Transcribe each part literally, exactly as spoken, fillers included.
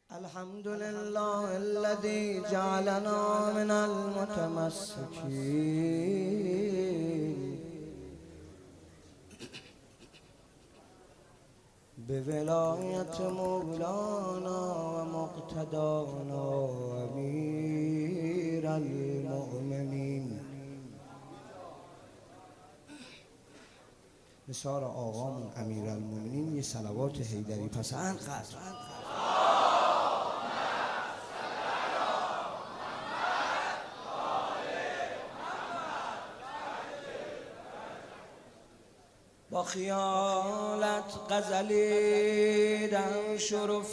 الحمد لله الذي جعلنا من المتمسكين بولاية مولانا ومقتدانا أمير المؤمنين نثار آقامون امیر المؤمنین یه صلوات حیدری پس انقدر با خیالت غزلی در شرف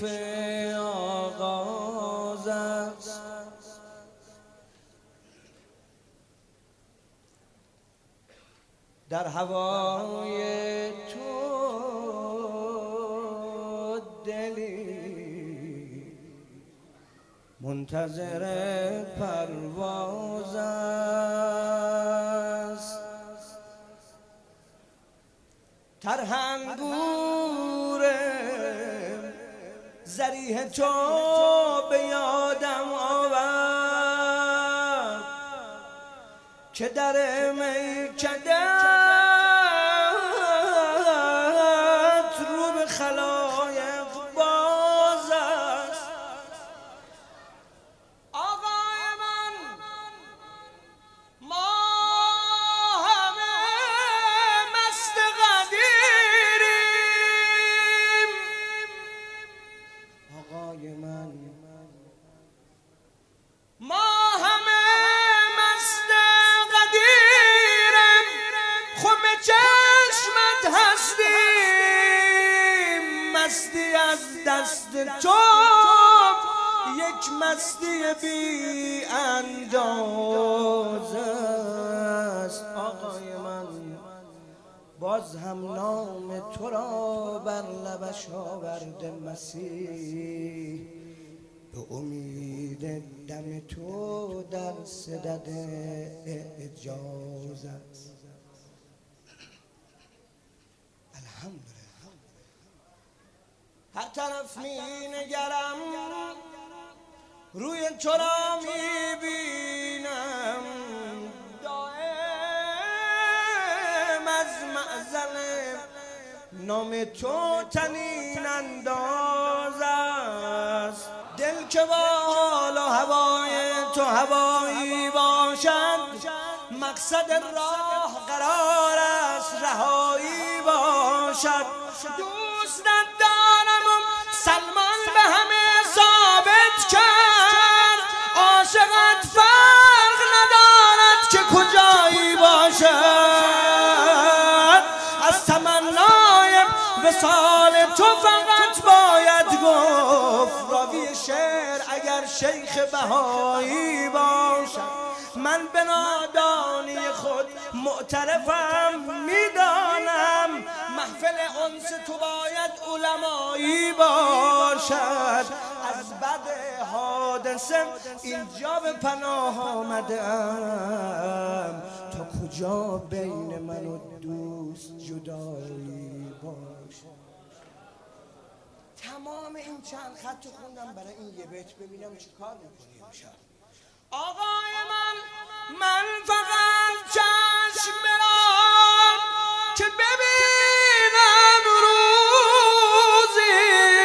آغاز است، در هوای تو دلی منتظر پرواز است. ترهنگور ذریح تو به یادم آورد که در میکدت رو به خلایق باز است. آقای من ما همه مست قدیریم. آقای من ما همه مست قدیریم، خم چشمت هستیم. مستی از دست تو یک مستی بی انداز است. آقای من باز هم نام تو را بر لبش آورده مسیح، به امید دم تو در صدد اجاز است. الحمدلله هر طرف می نگرم روی تو را می بینم، دائم از معزل نام تو طنین انداز است. دل که با حال و هوای تو هوایی باشد، مقصد راه قرار است رهایی باشد. دوست ندارم سلمان به همه ثابت کرد، عاشقت فرق ندارد که کجایی باشد. از تمنای وصال تو فقط باید گفت راوی شعر اگر شیخ بهایی باشد. من به نادانی خود معترفم، میدانم محفل انس تو باید علمایی باشد. از بد حادثه اینجا به پناه آمدم، تا کجا بین من و دوست جدایی باشد. تمام این چند خط خوندم برای این یه بیت، ببینم چی کار میکنی امشب. آقای من من فقط چشم برام که ببینم روزی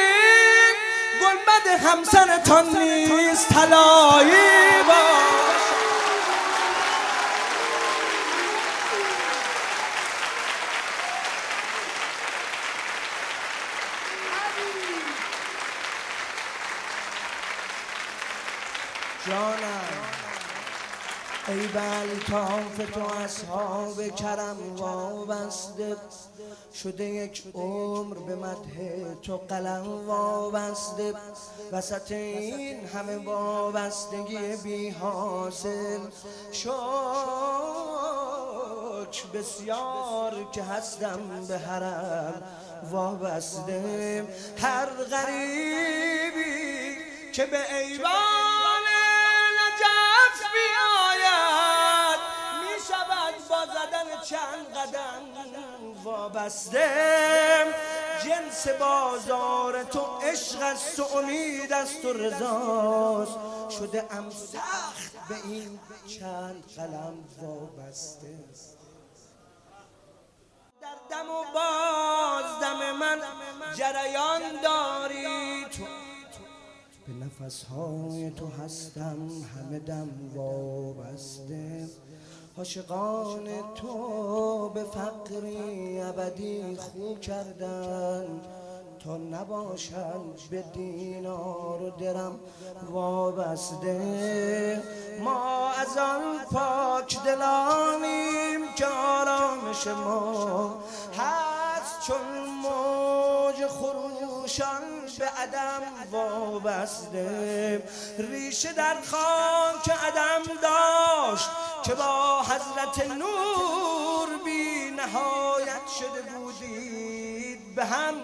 گلبد همسرتان نیست طلایی باش. جانم ای بلطاف تو اصحاب کرم وابسته شده، یک عمر به مدح تو قلم وابسته. وسط این همه وابستگی بی حاصل شکر بسیار که هستم به حرم وابسته. هر غریبی که به ایوان نجف بیاید می شود با زدن چند قدم وابسته. جنس بازار تو عشق است و امید است و رضاست. شده ام سخت به این چند قلم وابسته. در دم و باز دم من جریان داری تو، به نفسهای تو هستم همه دم وابسته. عاشقان تو به فقری ابدی خو کردن تا نباشند به دینار و درم وابسته. ما از آن پاک دلانیم که آرامش ما هست چون موج خروشان به عدم وابسته. ریشه در خاک عدم داشت که با حضرت نور بی نهایت شده بودید به هم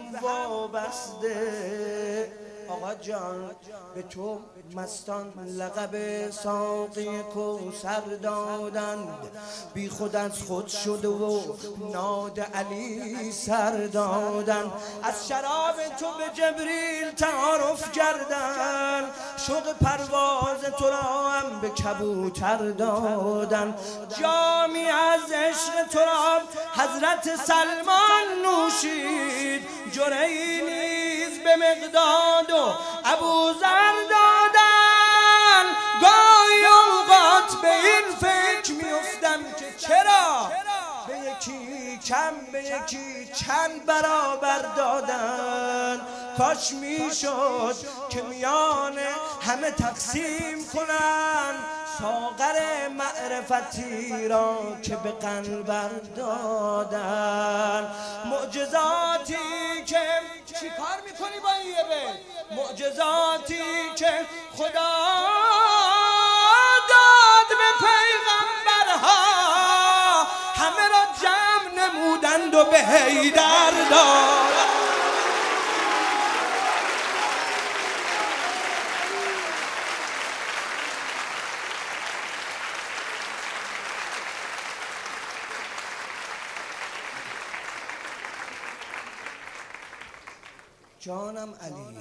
وابسته. آقا جان به تو مستان لقب ساقی کوثر دادند، بی خود از خود شده و ناد علی سر دادند. از شراب تو به جبریل تعارف کردند، شوق پرواز تو را هم به کبوتر دادند. جامی از عشق تو را حضرت سلمان نوشید، جرعی نیز به مقداد و ابوذر دادن. گاهی اوقات به این فکر میافتم که چرا به یکی کم به یکی چند برابر دادن. کاش میشد که میان همه تقسیم کنن ساغر معرفتی را که به قلبر دادن. معجزاتی که چی کار میکنی با این یه معجزاتی که خدا داد به پیغمبرها همه را جمع نمودند و به حیدر داد. جانم علی،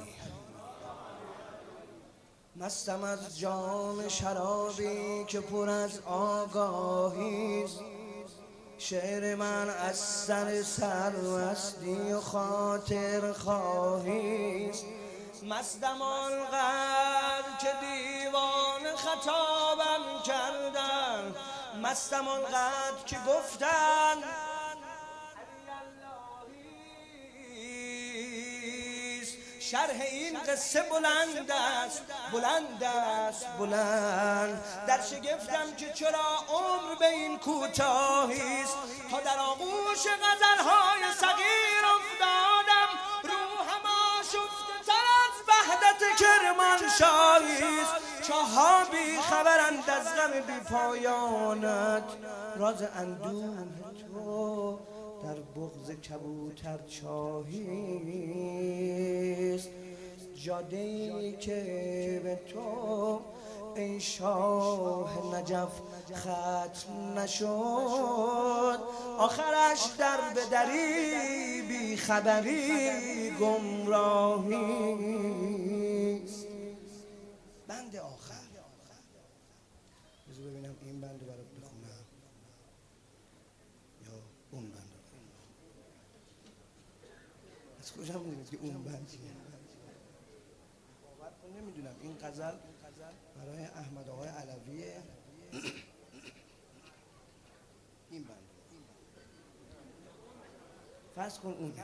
مستم از جام شرابی که پر از آگاهیست. شعر من از سر سرمستی و خاطر خواهیست. مستم آنقدر که دیوان خطابم کردن، مستم آنقدر که گفتن شرح این قصه بلند است بلند است بلند. در شگفتم که چرا عمر به این کوتاهی است، تا در آغوش غزلهای صغیر افتادم روحم آشفته تر از وحدت کرمانشاهی است. چاها بی خبرند از غم بی پایانت، راز اندوه تو در بغض کبوتر چاهیست. جاده‌ای که به تو ای شاه نجف ختم نشد، آخرش در به دری بی خبری گمراهیست. بند آخر بذار ببینم این بند رو برات بخونم یا اون بند. از کجا میدونید که اون بند چیه؟ باور کن نمیدونم. این غزل برای احمد آقای علویه. این بند فرض کن اون.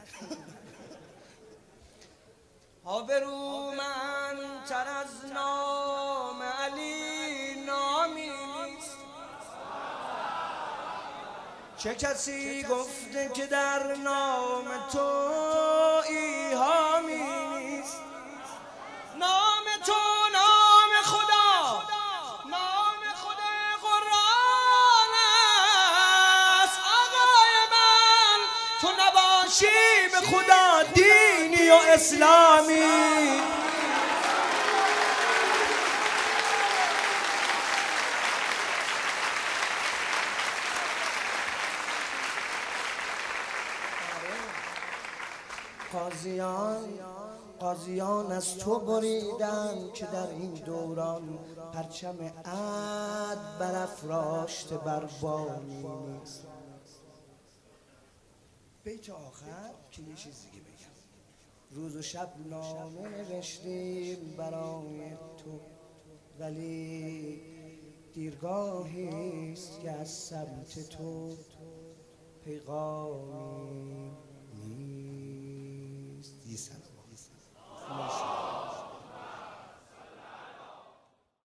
آبرو من تر از نام علی نامی نیست. چه کسی گفته که در نام تو ایهامی نیست؟ نام تو نام خدا، نام خدا قرآن است. آقای من تو نباشی به خدا دینی و اسلامی. قاضیان قاضیان از تو بریدن که در این دوران پرچم عدل برافراشته بر بالینی نیست. بیت آخر که یه چیز دیگه بگم. روز و شب نامه نوشتیم برای تو، ولی دیرگاهی است که از سمت تو پیغامی نیست.